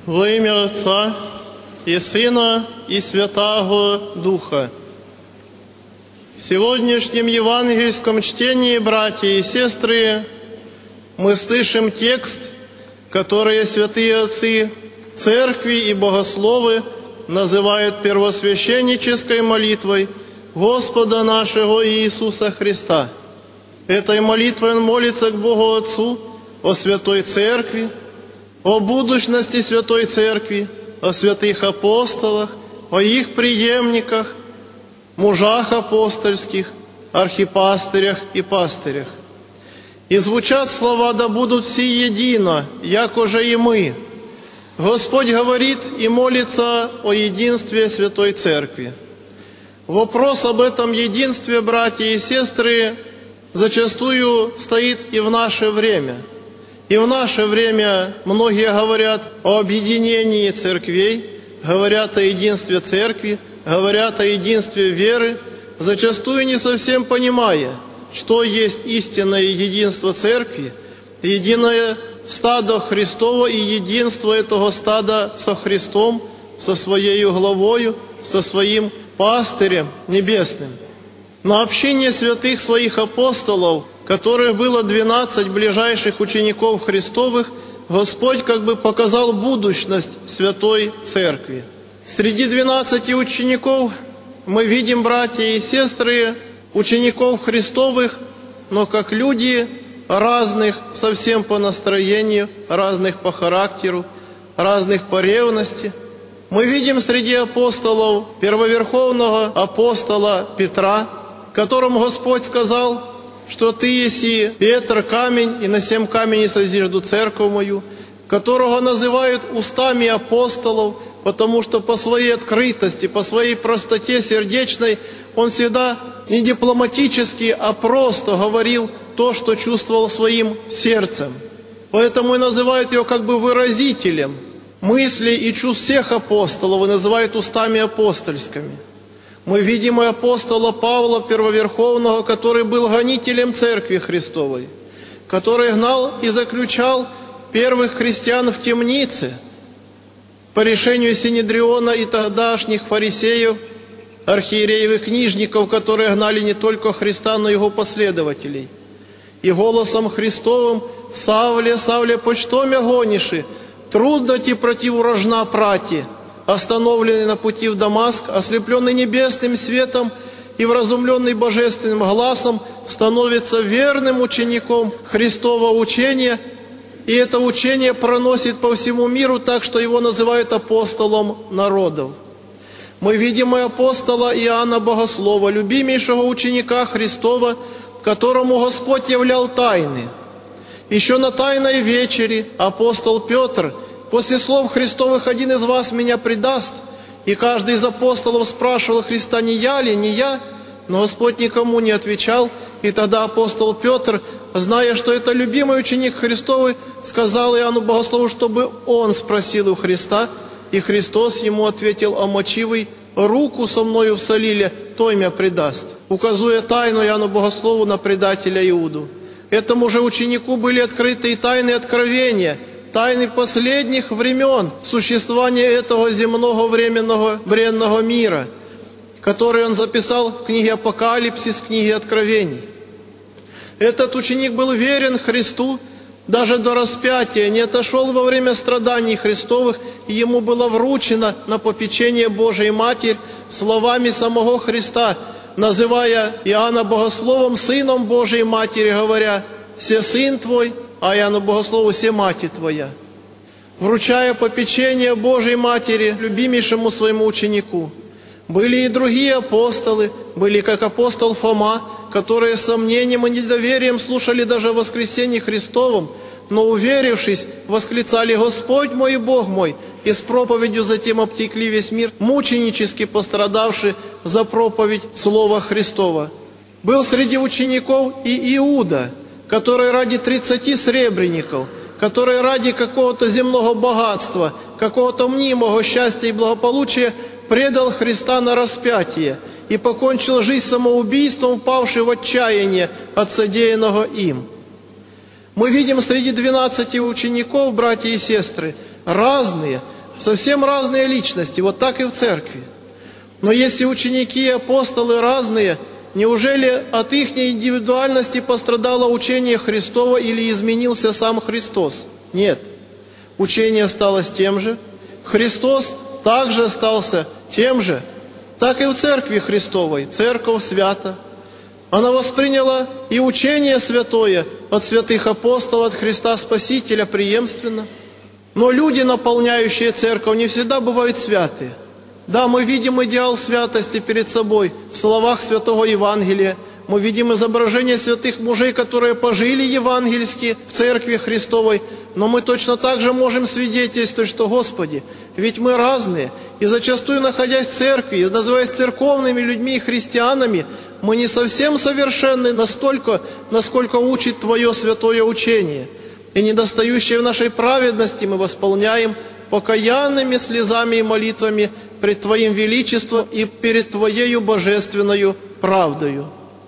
Во имя Отца и Сына и Святаго Духа. В сегодняшнем евангельском чтении, братья и сестры, мы слышим текст, который святые отцы церкви и богословы называют первосвященнической молитвой Господа нашего Иисуса Христа. Этой молитвой он молится к Богу Отцу о Святой Церкви, о будущности Святой Церкви, о святых апостолах, о их преемниках, мужах апостольских, архипастырях и пастырях. И звучат слова: «Да будут все едино, яко же и мы». Господь говорит и молится о единстве Святой Церкви. Вопрос об этом единстве, братья и сестры, зачастую стоит и в наше время. И в наше время многие говорят о объединении церквей, говорят о единстве церкви, говорят о единстве веры, зачастую не совсем понимая, что есть истинное единство церкви, единое стадо Христово и единство этого стада со Христом, со Своей главою, со Своим пастырем небесным. На общине святых Своих апостолов, которых было 12 ближайших учеников Христовых, Господь как бы показал будущность Святой Церкви. Среди 12 учеников мы видим, братья и сестры, учеников Христовых, но как люди разных совсем по настроению, разных по характеру, разных по ревности. Мы видим среди апостолов первоверховного апостола Петра, которому Господь сказал, что ты еси Петр, камень, и на сем камени созижду церковь мою, которого называют устами апостолов, потому что по своей открытости, по своей простоте сердечной он всегда не дипломатически, а просто говорил то, что чувствовал своим сердцем. Поэтому и называют его как бы выразителем мыслей и чувств всех апостолов, и называют устами апостольскими. Мы видим и апостола Павла Первоверховного, который был гонителем Церкви Христовой, который гнал и заключал первых христиан в темнице по решению Синедриона и тогдашних фарисеев, архиереев и книжников, которые гнали не только Христа, но и Его последователей. И голосом Христовым: «Савле, Савле, почто мя гониши? Трудно ти противу рожна прати». Остановленный на пути в Дамаск, ослепленный небесным светом и вразумленный божественным гласом, становится верным учеником Христова учения, и это учение проносит по всему миру так, что его называют апостолом народов. Мы видим и апостола Иоанна Богослова, любимейшего ученика Христова, которому Господь являл тайны. Еще на Тайной вечери апостол Петр, после слов Христовых: «Один из вас меня предаст», и каждый из апостолов спрашивал Христа: «Не я ли, не я?» Но Господь никому не отвечал, и тогда апостол Петр, зная, что это любимый ученик Христовый, сказал Иоанну Богослову, чтобы он спросил у Христа, и Христос ему ответил: «Омочивый руку со мною всолили, той мя предаст», указуя тайну Иоанну Богослову на предателя Иуду. Этому же ученику были открыты и тайны откровения, тайны последних времен существования этого земного временного бренного мира, который он записал в книге Апокалипсис, в книге Откровений. Этот ученик был верен Христу даже до распятия, не отошел во время страданий Христовых, и ему было вручено на попечение Божией Матерь словами самого Христа, называя Иоанна Богословом сыном Божией Матери, говоря: «Се сын твой», а Иоанну Богослову: «Се мати твоя», вручая попечение Божией Матери любимейшему своему ученику. Были и другие апостолы, были как апостол Фома, которые с сомнением и недоверием слушали даже о воскресении Христовом, но, уверившись, восклицали: «Господь мой и Бог мой», и с проповедью затем обтекли весь мир, мученически пострадавший за проповедь Слова Христова. Был среди учеников и Иуда, который ради 30 сребреников, который ради какого-то земного богатства, какого-то мнимого счастья и благополучия предал Христа на распятие и покончил жизнь самоубийством, впавший в отчаяние от содеянного им. Мы видим среди 12 учеников, братья и сестры, разные, совсем разные личности, вот так и в церкви. Но если ученики и апостолы разные, неужели от их индивидуальности пострадало учение Христово или изменился сам Христос? Нет. Учение осталось тем же, Христос также остался тем же. Так и в Церкви Христовой, Церковь свята. Она восприняла и учение святое от святых апостолов, от Христа Спасителя преемственно. Но люди, наполняющие Церковь, не всегда бывают святые. Да, мы видим идеал святости перед собой в словах Святого Евангелия. Мы видим изображение святых мужей, которые пожили евангельски в Церкви Христовой. Но мы точно так же можем свидетельствовать, что, Господи, ведь мы разные. И зачастую, находясь в церкви, называясь церковными людьми и христианами, мы не совсем совершенны настолько, насколько учит Твое святое учение. И недостающее в нашей праведности мы восполняем покаянными слезами и молитвами пред Твоим величеством и перед Твоею божественную правдою.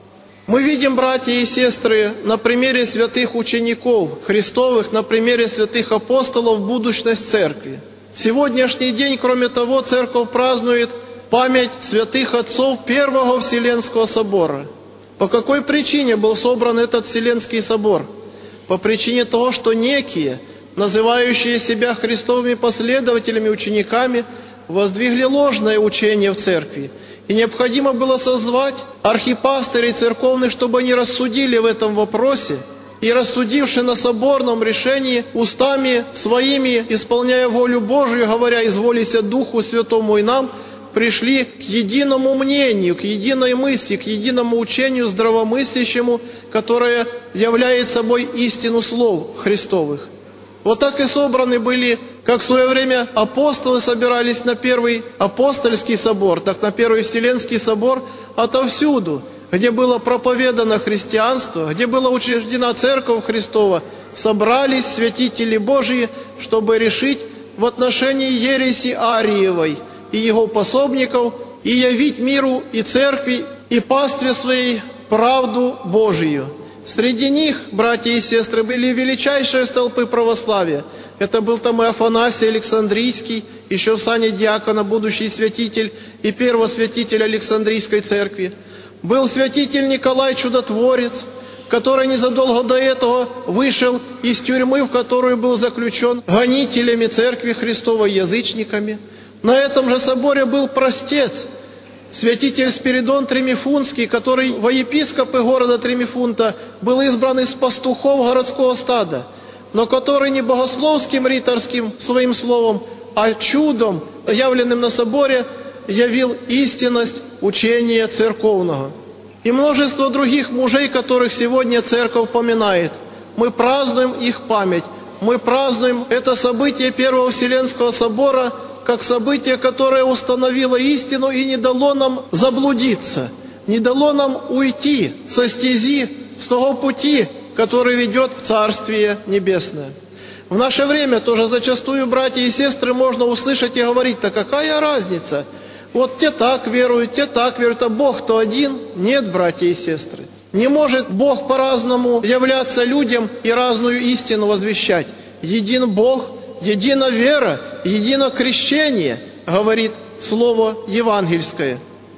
Мы видим, братья и сестры, на примере святых учеников Христовых, на примере святых апостолов, будущность Церкви. В сегодняшний день, кроме того, Церковь празднует память святых отцов Первого Вселенского собора. По какой причине был собран этот Вселенский собор? По причине того, что некие, называющие себя Христовыми последователями, учениками, воздвигли ложное учение в Церкви. И необходимо было созвать архипастырей церковных, чтобы они рассудили в этом вопросе, и рассудивши на соборном решении, устами своими, исполняя волю Божию, говоря: «Изволися Духу Святому и нам», пришли к единому мнению, к единой мысли, к единому учению здравомыслящему, которое является собой истину слов Христовых. Вот так и собраны были, как в свое время апостолы собирались на Первый апостольский собор, так на Первый Вселенский собор отовсюду, где было проповедано христианство, где была учреждена Церковь Христова, собрались святители Божьи, чтобы решить в отношении ереси Ариевой и его пособников, и явить миру и церкви, и пастве своей правду Божию. Среди них, братья и сестры, были величайшие столпы православия. Это был там и Афанасий Александрийский, еще в сане диакона, будущий святитель и первосвятитель Александрийской церкви. Был святитель Николай Чудотворец, который незадолго до этого вышел из тюрьмы, в которую был заключен гонителями Церкви Христовой, язычниками. На этом же соборе был простец, святитель Спиридон Тремифунский, который во епископы города Тремифунта был избран из пастухов городского стада, но который не богословским риторским своим словом, а чудом, явленным на соборе, явил истинность учения церковного. И множество других мужей, которых сегодня церковь поминает. Мы празднуем их память. Мы празднуем это событие Первого Вселенского собора как событие, которое установило истину и не дало нам заблудиться, не дало нам уйти со стези, с того пути, который ведет в Царствие Небесное. В наше время тоже зачастую, братья и сестры, можно услышать и говорить: да какая разница? Вот те так веруют, а Бог-то один. Нет, братья и сестры. Не может Бог по-разному являться людям и разную истину возвещать. Един Бог, едина вера, едино крещение, говорит слово евангельское.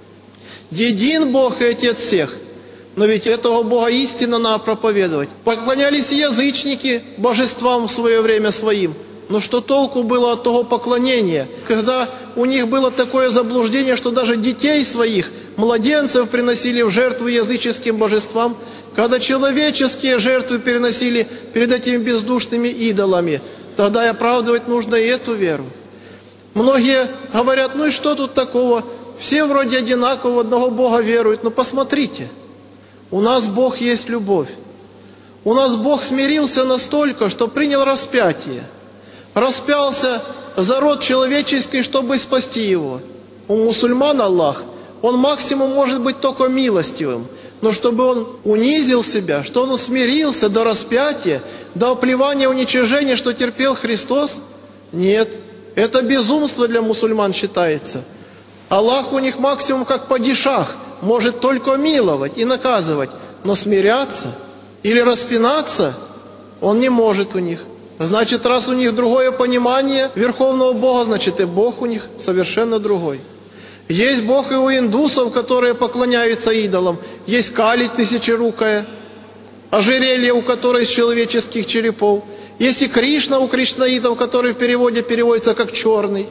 Един Бог и Отец всех. Но ведь этого Бога истинно надо проповедовать. Поклонялись и язычники божествам в свое время своим. Но что толку было от того поклонения, когда у них было такое заблуждение, что даже детей своих, младенцев, приносили в жертву языческим божествам, когда человеческие жертвы переносили перед этими бездушными идолами, тогда и оправдывать нужно и эту веру. Многие говорят: ну и что тут такого? Все вроде одинаково в одного Бога веруют. Но посмотрите, у нас Бог есть любовь. У нас Бог смирился настолько, что принял распятие. Распялся за род человеческий, чтобы спасти его. У мусульман Аллах, Он максимум может быть только милостивым. Но чтобы Он унизил себя, что Он смирился до распятия, до оплевания, уничижения, что терпел Христос? Нет, это безумство для мусульман считается. Аллах у них максимум как падишах, может только миловать и наказывать, но смиряться или распинаться Он не может у них. Значит, раз у них другое понимание Верховного Бога, значит и Бог у них совершенно другой. Есть Бог и у индусов, которые поклоняются идолам. Есть Кали тысячерукая, ожерелье, у которой из человеческих черепов. Есть и Кришна у кришнаитов, который в переводе переводится как черный.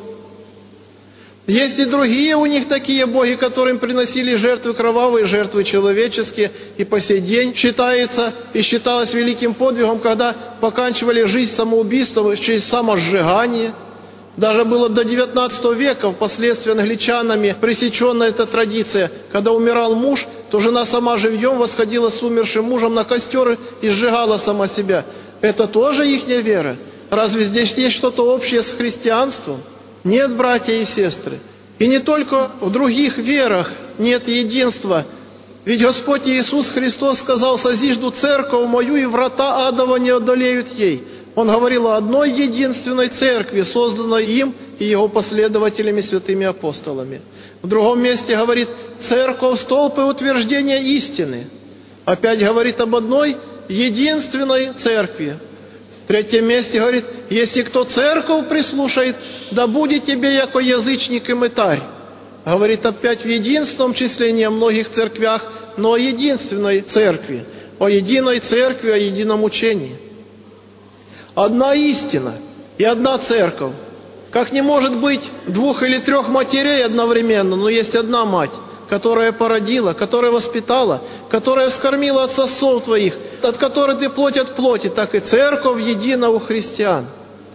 Есть и другие у них такие боги, которым приносили жертвы кровавые, жертвы человеческие. И по сей день считается и считалось великим подвигом, когда поканчивали жизнь самоубийством через самосжигание. Даже было до 19 века, впоследствии англичанами пресечена эта традиция. Когда умирал муж, то жена сама живьем восходила с умершим мужем на костер и сжигала сама себя. Это тоже ихняя вера? Разве здесь есть что-то общее с христианством? Нет, братья и сестры. И не только в других верах нет единства. Ведь Господь Иисус Христос сказал: «Созижду церковь мою, и врата адова не одолеют ей». Он говорил о одной единственной церкви, созданной им и его последователями, святыми апостолами. В другом месте говорит: «Церковь – столб и утверждение истины». Опять говорит об одной единственной церкви. В третьем месте говорит: «Если кто церковь прислушает, да будет тебе яко язычник и мытарь». Говорит опять в единственном числе, не о многих церквях, но о единственной церкви, о единой церкви, о едином учении. Одна истина и одна церковь. Как не может быть двух или трех матерей одновременно, но есть одна мать, которая породила, которая воспитала, которая вскормила от сосов твоих, от которой ты плоть от плоти, так и церковь едина у христиан.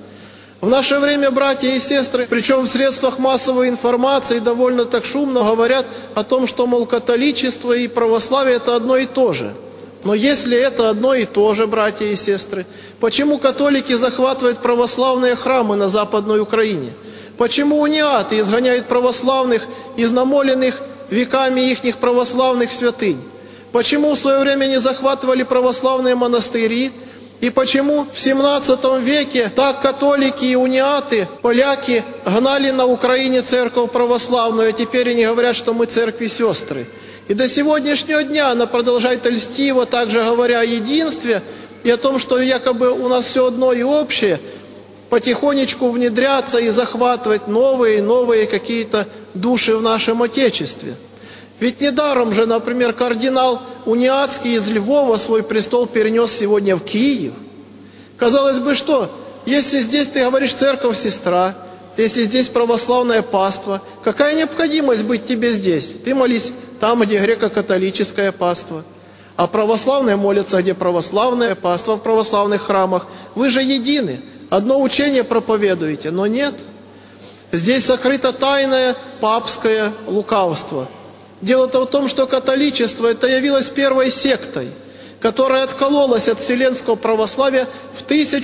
В наше время, братья и сестры, причем в средствах массовой информации довольно так шумно говорят о том, что, мол, католичество и православие – это одно и то же. Но если это одно и то же, братья и сестры, почему католики захватывают православные храмы на Западной Украине? Почему униаты изгоняют православных из намоленных веками ихних православных святынь? Почему в свое время не захватывали православные монастыри? И почему в 17 веке так католики и униаты, поляки, гнали на Украине церковь православную, а теперь они говорят, что мы церкви-сестры? И до сегодняшнего дня она продолжает льстиво, также говоря о единстве и о том, что якобы у нас все одно и общее, потихонечку внедряться и захватывать новые и новые какие-то души в нашем Отечестве. Ведь недаром же, например, кардинал Униатский из Львова свой престол перенес сегодня в Киев. Казалось бы, что, если здесь ты говоришь церковь-сестра, если здесь православное паство, какая необходимость быть тебе здесь? Ты молись там, где греко-католическое паство. А православные молятся, где православное паство, в православных храмах. Вы же едины, одно учение проповедуете, но нет. Здесь сокрыто тайное папское лукавство. Дело-то в том, что католичество это явилось первой сектой, которая откололась от вселенского православия в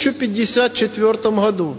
1054 году.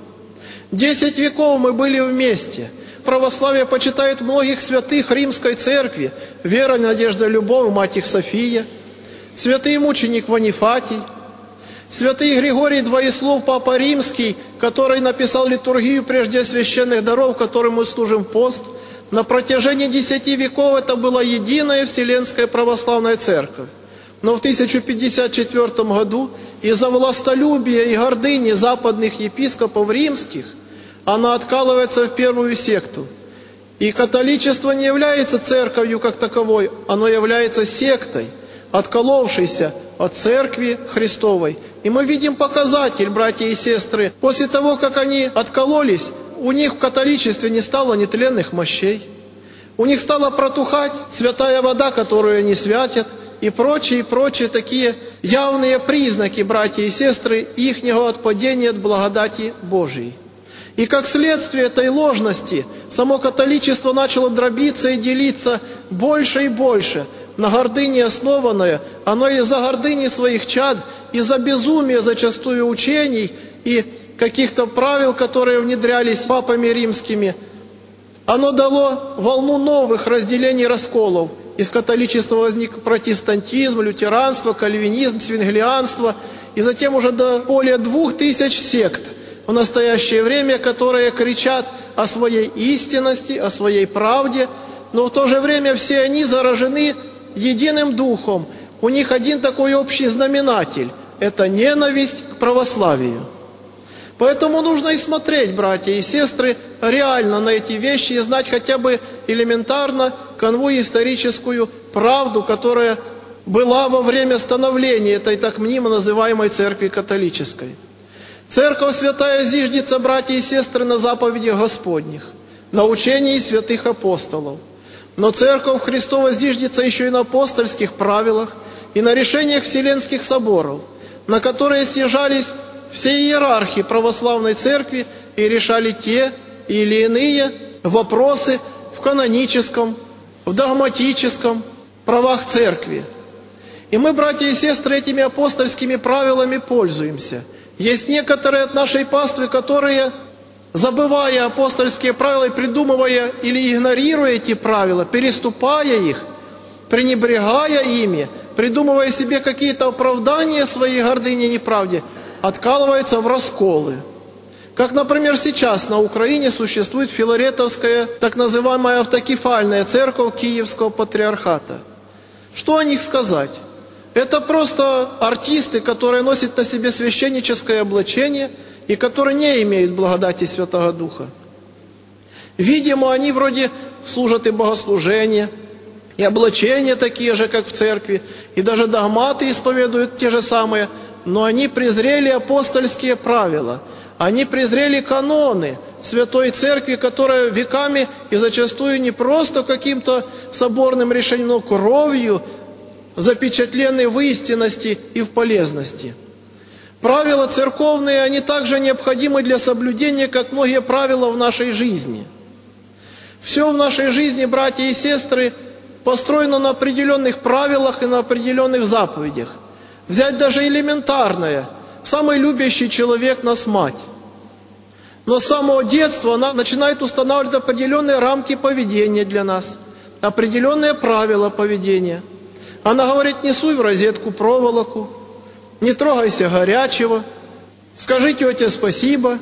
10 веков мы были вместе. Православие почитает многих святых Римской Церкви: Вера, Надежда, Любовь, мать их София, святый мученик Ванифатий, святый Григорий Двоеслов, Папа Римский, который написал литургию прежде священных даров, которым мы служим пост. На протяжении 10 веков это была единая Вселенская Православная Церковь. Но в 1054 году из-за властолюбия и гордыни западных епископов римских она откалывается в первую секту. И католичество не является церковью как таковой, оно является сектой, отколовшейся от Церкви Христовой. И мы видим показатель, братья и сестры, после того, как они откололись, у них в католичестве не стало нетленных мощей. У них стала протухать святая вода, которую они святят, и прочие такие явные признаки, братья и сестры, ихнего отпадения от благодати Божией. И как следствие этой ложности, само католичество начало дробиться и делиться больше и больше. На гордыне основанное, оно из-за гордыни своих чад, из-за безумия зачастую учений и каких-то правил, которые внедрялись папами римскими, оно дало волну новых разделений и расколов. Из католичества возник протестантизм, лютеранство, кальвинизм, свинглианство, и затем уже до более 2000 сект в настоящее время, которые кричат о своей истинности, о своей правде, но в то же время все они заражены единым духом. У них один такой общий знаменатель – это ненависть к православию. Поэтому нужно и смотреть, братья и сестры, реально на эти вещи и знать хотя бы элементарно канву историческую правду, которая была во время становления этой так мнимо называемой церкви католической. Церковь святая зиждется, братья и сестры, на заповедях Господних, на учении святых апостолов. Но Церковь Христова зиждется еще и на апостольских правилах и на решениях Вселенских соборов, на которые съезжались все иерархи православной церкви и решали те или иные вопросы в каноническом, в догматическом правах церкви. И мы, братья и сестры, этими апостольскими правилами пользуемся. Есть некоторые от нашей паствы, которые, забывая апостольские правила и придумывая или игнорируя эти правила, переступая их, пренебрегая ими, придумывая себе какие-то оправдания своей гордыни и неправде, откалываются в расколы. Как, например, сейчас на Украине существует Филаретовская, так называемая автокефальная церковь Киевского патриархата. Что о них сказать? Это просто артисты, которые носят на себе священническое облачение и которые не имеют благодати Святого Духа. Видимо, они вроде служат и богослужения, и облачения такие же, как в церкви, и даже догматы исповедуют те же самые, но они презрели апостольские правила, они презрели каноны Святой Церкви, которая веками и зачастую не просто каким-то соборным решением, но кровью запечатлены в истинности и в полезности. Правила церковные, они также необходимы для соблюдения, как многие правила в нашей жизни. Все в нашей жизни, братья и сестры, построено на определенных правилах и на определенных заповедях. Взять даже элементарное. Самый любящий человек нас мать. Но с самого детства она начинает устанавливать определенные рамки поведения для нас, определенные правила поведения. Она говорит: не суй в розетку проволоку, не трогайся горячего, скажи тете спасибо.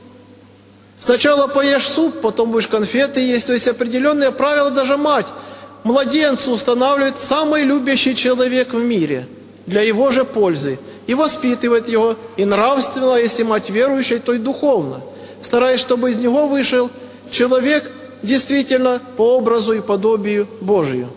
Сначала поешь суп, потом будешь конфеты есть. То есть определенные правила даже мать младенцу устанавливает самый любящий человек в мире для его же пользы. И воспитывает его и нравственно, если мать верующая, то и духовно, стараясь, чтобы из него вышел человек действительно по образу и подобию Божию.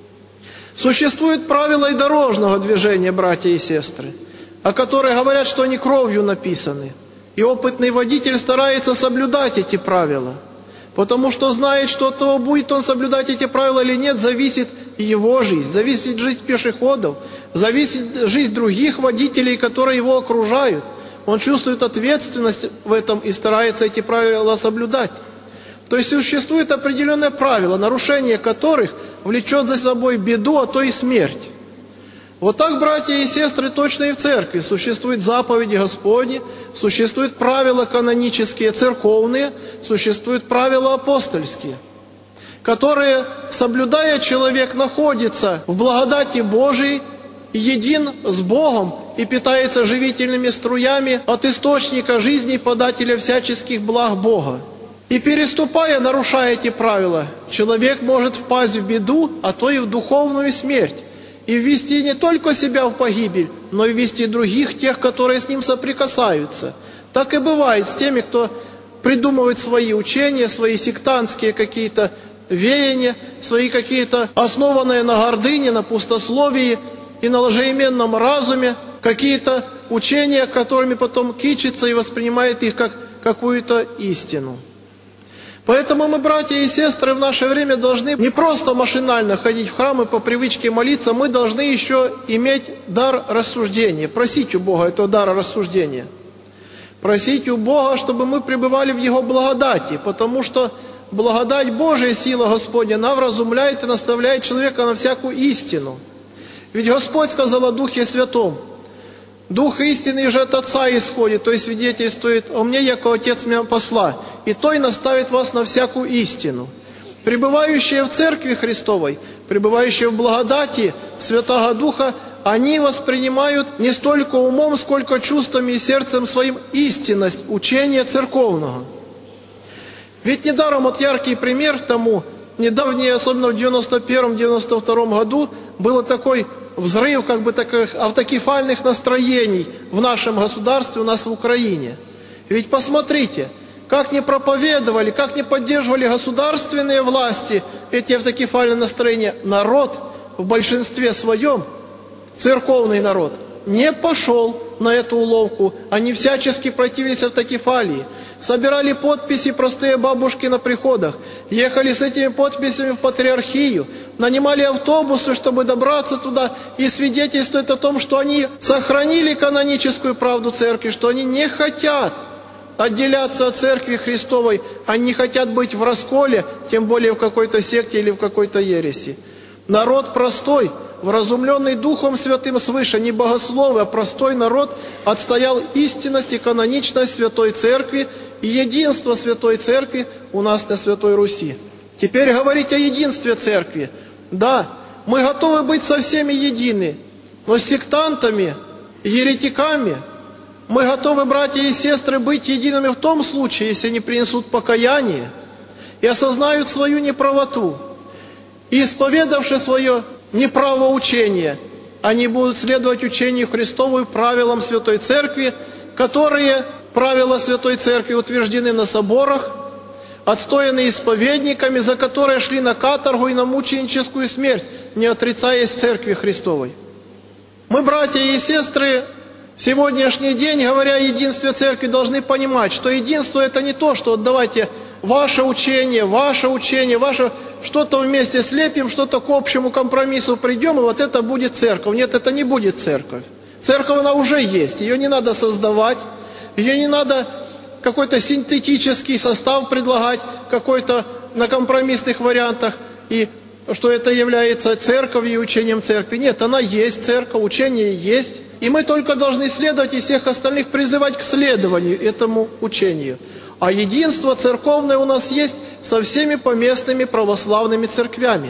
Существуют правила и дорожного движения, братья и сестры, о которых говорят, что они кровью написаны. И опытный водитель старается соблюдать эти правила, потому что знает, что от того, будет он соблюдать эти правила или нет, зависит его жизнь, зависит жизнь пешеходов, зависит жизнь других водителей, которые его окружают. Он чувствует ответственность в этом и старается эти правила соблюдать. То есть существует определенные правила, нарушение которых влечет за собой беду, а то и смерть. Вот так, братья и сестры, точно и в церкви. Существуют заповеди Господни, существуют правила канонические, церковные, существуют правила апостольские, которые, соблюдая, человек находится в благодати Божией, един с Богом и питается живительными струями от источника жизни, подателя всяческих благ Бога. И переступая, нарушая эти правила, человек может впасть в беду, а то и в духовную смерть, и ввести не только себя в погибель, но и ввести других, тех, которые с ним соприкасаются. Так и бывает с теми, кто придумывает свои учения, свои сектантские какие-то веяния, свои какие-то основанные на гордыне, на пустословии и на лжеименном разуме, какие-то учения, которыми потом кичится и воспринимает их как какую-то истину. Поэтому мы, братья и сестры, в наше время должны не просто машинально ходить в храм и по привычке молиться, мы должны еще иметь дар рассуждения, просить у Бога этого дара рассуждения. Просить у Бога, чтобы мы пребывали в Его благодати, потому что благодать Божия, сила Господня, она вразумляет и наставляет человека на всякую истину. Ведь Господь сказал о Духе Святом: Дух истины же от Отца исходит, то есть свидетельствует о мне, яко Отец меня посла, и той наставит вас на всякую истину. Пребывающие в Церкви Христовой, пребывающие в благодати Святого Духа, они воспринимают не столько умом, сколько чувствами и сердцем своим истинность учения церковного. Ведь недаром вот яркий пример тому, недавнее, особенно в 91-92 году, было такой взрыв как бы таких автокефальных настроений в нашем государстве, у нас в Украине. Ведь посмотрите, как не проповедовали, как не поддерживали государственные власти эти автокефальные настроения, народ в большинстве своем, церковный народ, не пошел на эту уловку. Они всячески противились автокефалии. Собирали подписи простые бабушки на приходах. Ехали с этими подписями в патриархию. Нанимали автобусы, чтобы добраться туда. И свидетельствует о том, что они сохранили каноническую правду церкви, что они не хотят отделяться от церкви Христовой. Они не хотят быть в расколе, тем более в какой-то секте или в какой-то ереси. Народ простой, вразумленный Духом Святым свыше, не богословы, а простой народ отстоял истинность и каноничность Святой Церкви и единство Святой Церкви у нас на Святой Руси. Теперь говорить о единстве Церкви. Да, мы готовы быть со всеми едины, но с сектантами, еретиками мы готовы, братья и сестры, быть едиными в том случае, если они принесут покаяние и осознают свою неправоту. И исповедавши свое неправоучение, они будут следовать учению Христову и правилам Святой Церкви, которые правила Святой Церкви утверждены на соборах, отстояны исповедниками, за которые шли на каторгу и на мученическую смерть, не отрицаясь Церкви Христовой. Мы, братья и сестры, в сегодняшний день, говоря о единстве Церкви, должны понимать, что единство – это не то, что вот давайте ваше учение, что-то вместе слепим, что-то к общему компромиссу придем, и вот это будет церковь. Нет, это не будет церковь. Церковь, она уже есть, ее не надо создавать, ее не надо какой-то синтетический состав предлагать, какой-то на компромиссных вариантах, и что это является церковью и учением церкви. Нет, она есть церковь, учение есть, и мы только должны следовать и всех остальных призывать к следованию этому учению. А единство церковное у нас есть со всеми поместными православными церквями.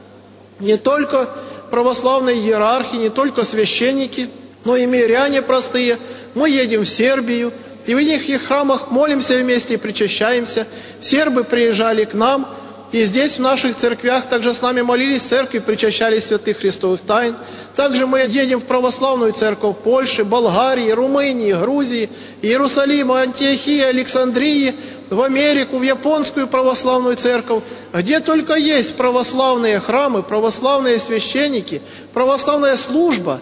Не только православные иерархи, не только священники, но и миряне простые. Мы едем в Сербию, и в их храмах молимся вместе и причащаемся. Сербы приезжали к нам, и здесь, в наших церквях, также с нами молились в церкви, причащались святых христовых тайн. Также мы едем в православную церковь Польши, Болгарии, Румынии, Грузии, Иерусалима, Антиохии, Александрии, в Америку, в японскую православную церковь. Где только есть православные храмы, православные священники, православная служба,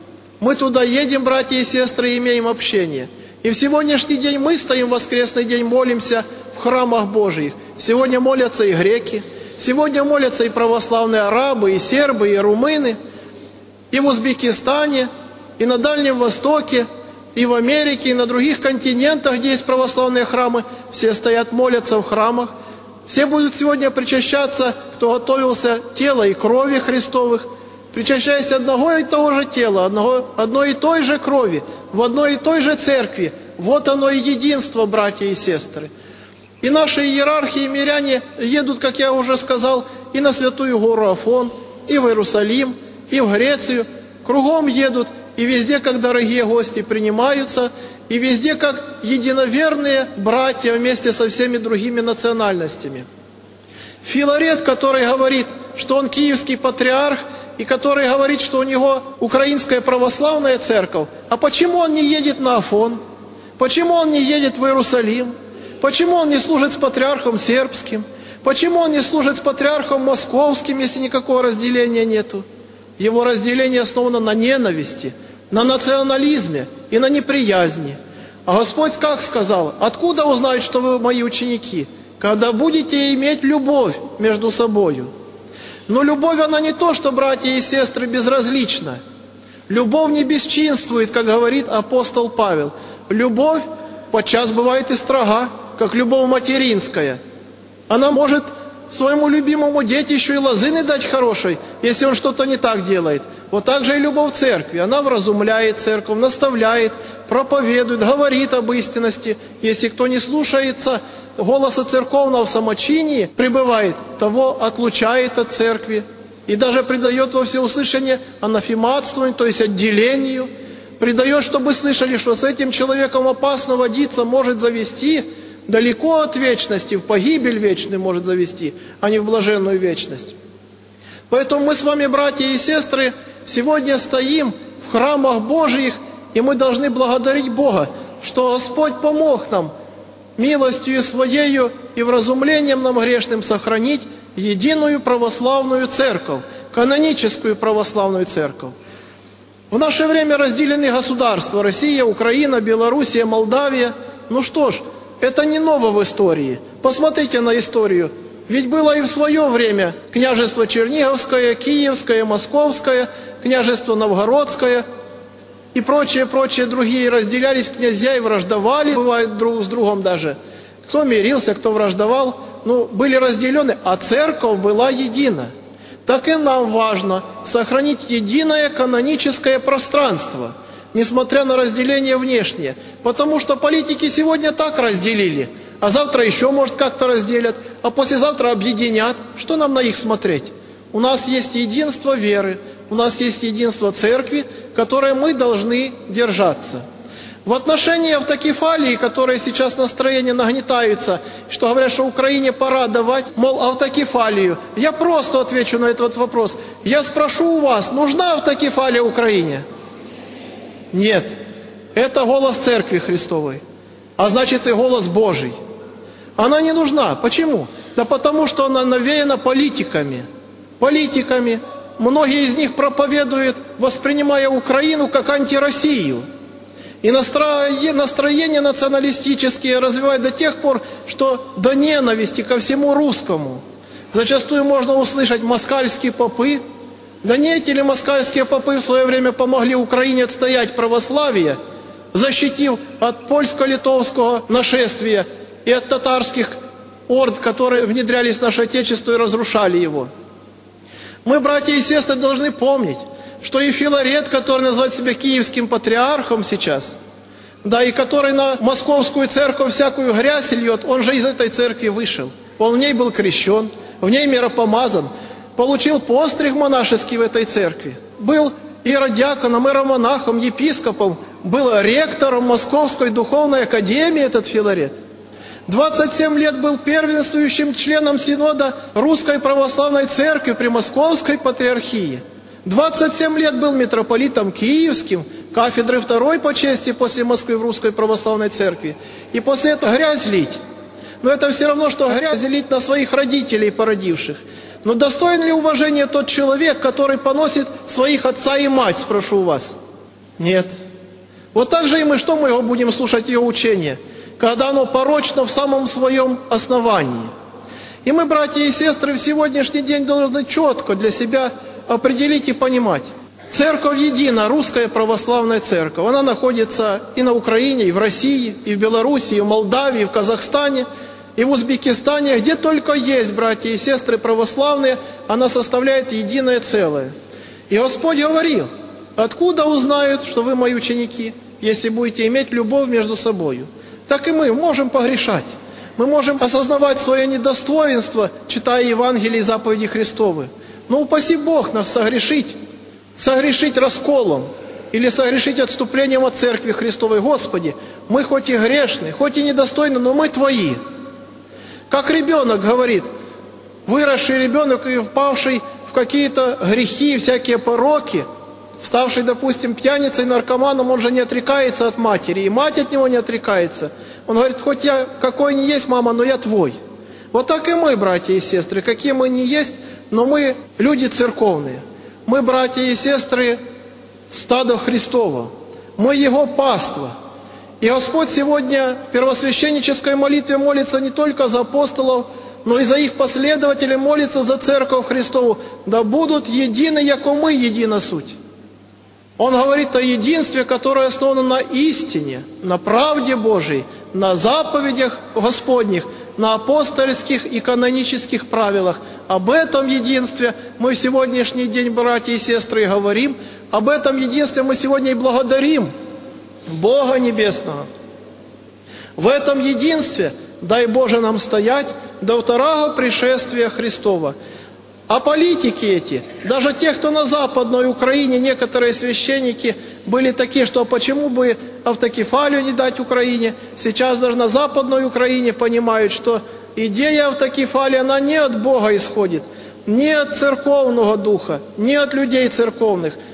мы туда едем, братья и сестры, и имеем общение. И в сегодняшний день мы стоим в воскресный день, молимся в храмах Божьих. Сегодня молятся и греки, сегодня молятся и православные арабы, и сербы, и румыны, и в Узбекистане, и на Дальнем Востоке, и в Америке, и на других континентах, где есть православные храмы. Все стоят, молятся в храмах. Все будут сегодня причащаться, кто готовился тела и крови Христовых, причащаясь одного и того же тела, одной и той же крови, в одной и той же церкви. Вот оно и единство, братья и сестры. И наши иерархи и миряне едут, как я уже сказал, и на Святую Гору Афон, и в Иерусалим, и в Грецию. Кругом едут, и везде, как дорогие гости, принимаются, и везде, как единоверные братья вместе со всеми другими национальностями. Филарет, который говорит, что он киевский патриарх, и который говорит, что у него украинская православная церковь, а почему он не едет на Афон? Почему он не едет в Иерусалим? Почему он не служит с патриархом сербским? Почему он не служит с патриархом московским, если никакого разделения нету? Его разделение основано на ненависти, на национализме и на неприязни. А Господь как сказал? Откуда узнают, что вы мои ученики? Когда будете иметь любовь между собою. Но любовь, она не то, что, братья и сестры, безразлична. Любовь не бесчинствует, как говорит апостол Павел. Любовь подчас бывает и строга, как любовь материнская. Она может своему любимому детищу и лозыны дать хорошей, если он что-то не так делает. Вот так же и любовь церкви. Она вразумляет церковь, наставляет, проповедует, говорит об истинности. Если кто не слушается голоса церковного в самочинии пребывает, того отлучает от церкви и даже предает во всеуслышание анафематствованию, то есть отделению, предает, чтобы слышали, что с этим человеком опасно водиться, может завести далеко от вечности, в погибель вечную может завести, а не в блаженную вечность. Поэтому мы с вами, братья и сестры, сегодня стоим в храмах Божьих, и мы должны благодарить Бога что Господь помог нам милостью Своею и вразумлением нам грешным сохранить единую православную церковь, каноническую православную церковь. В наше время разделены государства: Россия, Украина, Белоруссия, Молдавия. Ну что ж, это не ново в истории. Посмотрите на историю. Ведь было и в свое время княжество Черниговское, Киевское, Московское, княжество Новгородское и прочие другие. Разделялись князья и враждовали, бывает, друг с другом даже. Кто мирился, кто враждовал, были разделены, а церковь была едина. Так и нам важно сохранить единое каноническое пространство, несмотря на разделение внешнее. Потому что политики сегодня так разделили, а завтра еще, может, как-то разделят, а послезавтра объединят. Что нам на них смотреть? У нас есть единство веры, у нас есть единство церкви, которое мы должны держаться. В отношении автокефалии, которые сейчас настроения нагнетаются, что говорят, что Украине пора давать, мол, автокефалию, я просто отвечу на этот вопрос. Я спрошу у вас, нужна автокефалия Украине? Нет. Это голос Церкви Христовой, а значит и голос Божий. Она не нужна. Почему? Да потому что она навеяна политиками. Политиками. Многие из них проповедуют, воспринимая Украину как антироссию. И настроения националистические развивают до тех пор, что до ненависти ко всему русскому. Зачастую можно услышать москальские попы. Да не эти ли москальские попы в свое время помогли Украине отстоять православие, защитив от польско-литовского нашествия и от татарских орд, которые внедрялись в наше Отечество и разрушали его. Мы, братья и сестры, должны помнить, что и Филарет, который называет себя киевским патриархом сейчас, да, и который на московскую церковь всякую грязь льет, он же из этой церкви вышел. Он в ней был крещен, в ней миропомазан, получил постриг монашеский в этой церкви, был иеродиаконом, иеромонахом, епископом, был ректором Московской духовной академии этот Филарет. 27 лет был первенствующим членом Синода Русской Православной Церкви при Московской Патриархии. 27 лет был митрополитом Киевским, кафедры второй по чести после Москвы в Русской Православной Церкви. И после этого грязь лить. Но это все равно, что грязь лить на своих родителей, породивших. Но достоин ли уважения тот человек, который поносит своих отца и мать, спрошу у вас? Нет. Вот так же и мы, что мы его будем слушать, ее учение, когда оно порочно в самом своем основании. И мы, братья и сестры, в сегодняшний день должны четко для себя определить и понимать. Церковь едина, Русская Православная Церковь. Она находится и на Украине, и в России, и в Белоруссии, и в Молдавии, и в Казахстане, и в Узбекистане. Где только есть, братья и сестры православные, она составляет единое целое. И Господь говорил: откуда узнают, что вы мои ученики, если будете иметь любовь между собою? Так и мы можем погрешать. Мы можем осознавать свое недостоинство, читая Евангелие и заповеди Христовы. Но упаси Бог нас согрешить расколом или согрешить отступлением от Церкви Христовой. Господи, мы хоть и грешны, хоть и недостойны, но мы Твои. Как ребенок говорит, выросший ребенок и впавший в какие-то грехи, всякие пороки, ставший, допустим, пьяницей, наркоманом, он же не отрекается от матери, и мать от него не отрекается. Он говорит: хоть я какой ни есть, мама, но я твой. Вот так и мы, братья и сестры, какие мы ни есть, но мы люди церковные. Мы, братья и сестры, стадо Христово. Мы Его паства. И Господь сегодня в первосвященнической молитве молится не только за апостолов, но и за их последователей, молится за Церковь Христову. Да будут едины, яко мы едина суть. Он говорит о единстве, которое основано на истине, на правде Божией, на заповедях Господних, на апостольских и канонических правилах. Об этом единстве мы в сегодняшний день, братья и сестры, говорим. Об этом единстве мы сегодня и благодарим Бога Небесного. В этом единстве дай Боже нам стоять до второго пришествия Христова. А политики эти, даже те, кто на Западной Украине, некоторые священники были такие, что почему бы автокефалию не дать Украине. Сейчас даже на Западной Украине понимают, что идея автокефалии, она не от Бога исходит, не от церковного духа, не от людей церковных,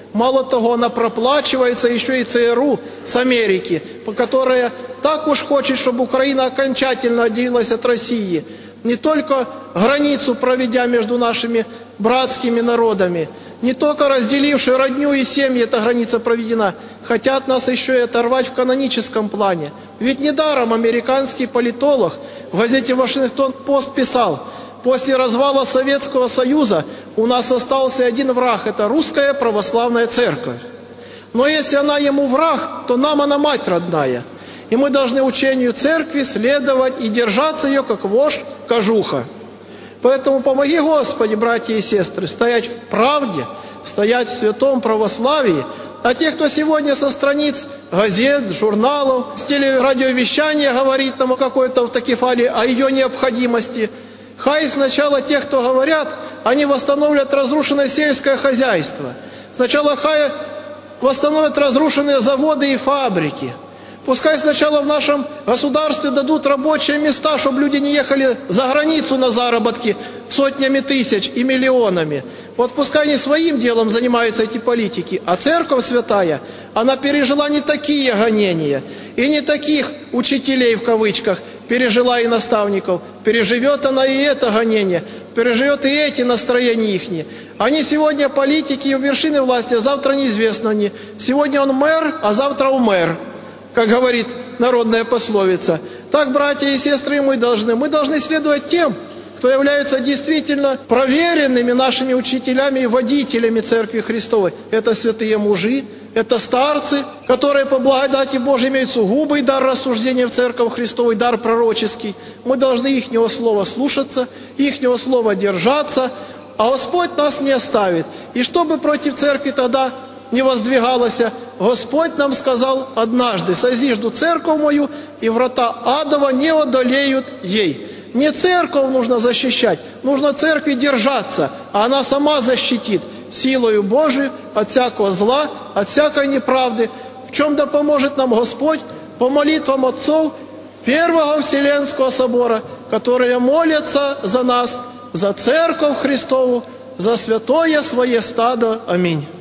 Мало того, она проплачивается еще и ЦРУ с Америки, которая так уж хочет, чтобы Украина окончательно отделилась от России. Не только границу проведя между нашими братскими народами, не только разделившие родню и семьи эта граница проведена, хотят нас еще и оторвать в каноническом плане. Ведь недаром американский политолог в газете «Вашингтон-Пост» писал: после развала Советского Союза у нас остался один враг – это русская православная церковь. Но если она ему враг, то нам она мать родная. И мы должны учению церкви следовать и держаться ее, как вождь кожуха. Поэтому помоги, Господи, братья и сестры, стоять в правде, стоять в святом православии. А те, кто сегодня со страниц газет, журналов, с телерадиовещания говорит нам о какой-то автокефалии, о ее необходимости, хай сначала те, кто говорят, они восстановят разрушенное сельское хозяйство. Сначала хай восстановят разрушенные заводы и фабрики. Пускай сначала в нашем государстве дадут рабочие места, чтобы люди не ехали за границу на заработки сотнями тысяч и миллионами. Вот пускай не своим делом занимаются эти политики, а Церковь Святая, она пережила не такие гонения и не таких учителей в кавычках, пережила и наставников. Переживет она и это гонение, переживет и эти настроения ихние. Они сегодня политики и у вершины власти, а завтра неизвестно они. Сегодня он мэр, а завтра умер, как говорит народная пословица. Так, братья и сестры, мы должны следовать тем, кто являются действительно проверенными нашими учителями и водителями Церкви Христовой. Это святые мужи, это старцы, которые по благодати Божией имеют сугубый дар рассуждения в Церковь Христовой, дар пророческий. Мы должны ихнего слова слушаться, ихнего слова держаться, а Господь нас не оставит. И чтобы против Церкви тогда не воздвигалось, Господь нам сказал однажды: «Созижду церковь мою, и врата адова не одолеют ей». Не церковь нужно защищать, нужно церкви держаться, а она сама защитит силою Божию от всякого зла, от всякой неправды. В чем да поможет нам Господь? По молитвам отцов Первого Вселенского собора, которые молятся за нас, за Церковь Христову, за святое свое стадо. Аминь.